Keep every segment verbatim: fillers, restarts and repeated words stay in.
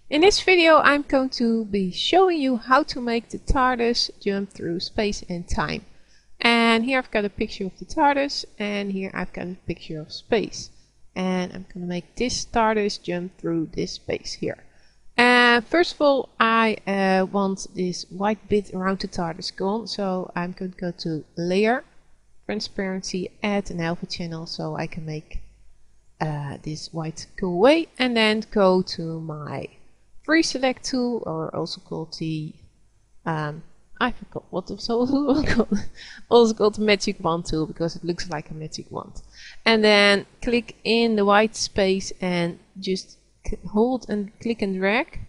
In this video I'm going to be showing you how to make the TARDIS jump through space and time. And here I've got a picture of the TARDIS and here I've got a picture of space. And I'm going to make this TARDIS jump through this space here. And first of all I uh, want this white bit around the TARDIS gone. So I'm going to go to Layer, Transparency, add an alpha channel so I can make uh, this white go away. And then go to my free select tool, or also called the um, I forgot what it's also called. Also called the magic wand tool because it looks like a magic wand. And then click in the white space and just hold and click and drag,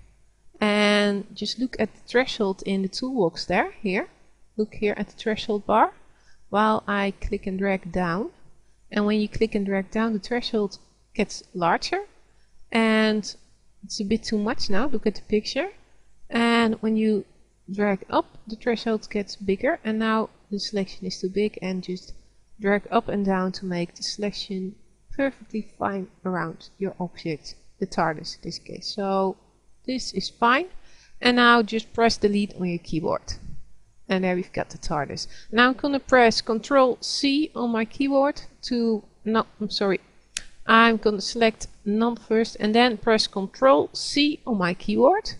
and just look at the threshold in the toolbox there. Here, look here at the threshold bar while I click and drag down. And when you click and drag down, the threshold gets larger, and it's a bit too much now. Look at the picture. And when you drag up, the threshold gets bigger, and now the selection is too big, and just drag up and down to make the selection perfectly fine around your object, the TARDIS in this case. So this is fine. And now just press delete on your keyboard. And there we've got the TARDIS. Now I'm gonna press control C on my keyboard to, no, I'm sorry. I'm going to select none first and then press control C on my keyboard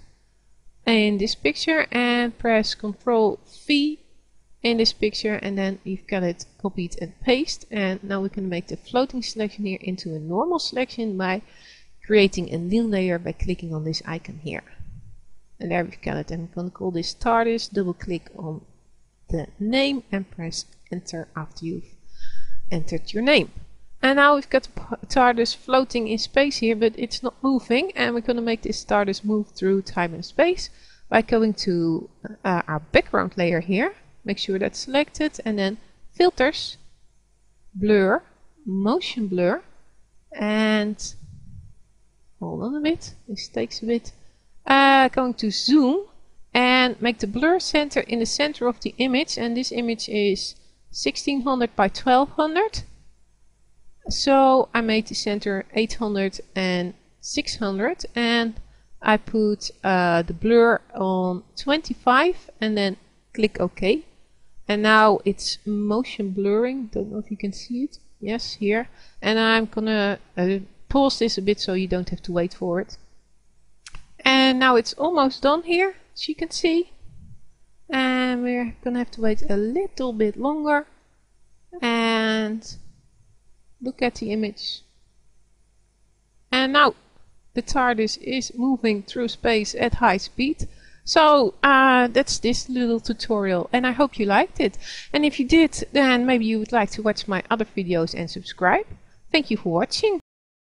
in this picture and press control V in this picture, and then we've got it copied and pasted. And now we can make the floating selection here into a normal selection by creating a new layer by clicking on this icon here. And there we've got it. And I'm going to call this TARDIS, double click on the name and press enter after you've entered your name. And now we've got the TARDIS floating in space here, but it's not moving. And we're going to make this TARDIS move through time and space by going to uh, our background layer here. Make sure that's selected, and then filters, blur, motion blur, and hold on a bit, this takes a bit. Uh, going to zoom and make the blur center in the center of the image, and this image is sixteen hundred by twelve hundred. So I made the center eight hundred and six hundred, and I put uh, the blur on twenty-five and then click OK. And now it's motion blurring. Don't know if you can see it. Yes, here. And I'm gonna uh, pause this a bit so you don't have to wait for it. And now it's almost done here, as you can see. And we're gonna have to wait a little bit longer. And look at the image. And now the TARDIS is moving through space at high speed. So uh, that's this little tutorial, and I hope you liked it. And if you did, then maybe you would like to watch my other videos and subscribe. Thank you for watching.